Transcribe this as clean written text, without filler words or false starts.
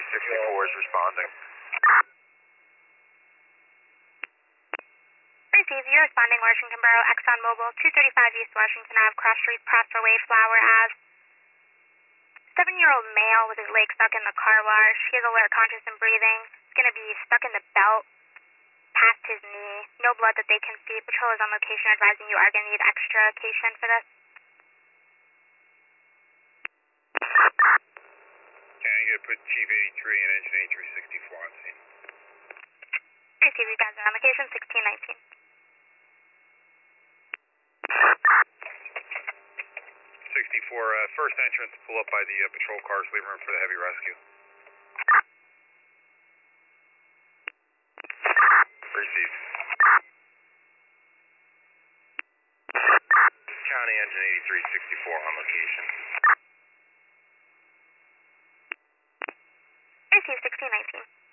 64 is responding. Receive, you're responding Washington Borough, Exxon Mobil, 235 East Washington Ave, Cross Street, Prosper Way, Flower Ave. 7-year-old male with his leg stuck in the car wash. He is alert, conscious, and breathing. He's going to be stuck in the belt past his knee. No blood that they can see. Patrol is on location, advising you are going to need extra cation for this. Okay, I'm going to put Chief 83 and Engine 8364 on scene. Receive, you guys are on location, 1619. 64, first entrance, pull up by the patrol cars, leave room for the heavy rescue. Received. County Engine 8364 on location. Receive, 1619.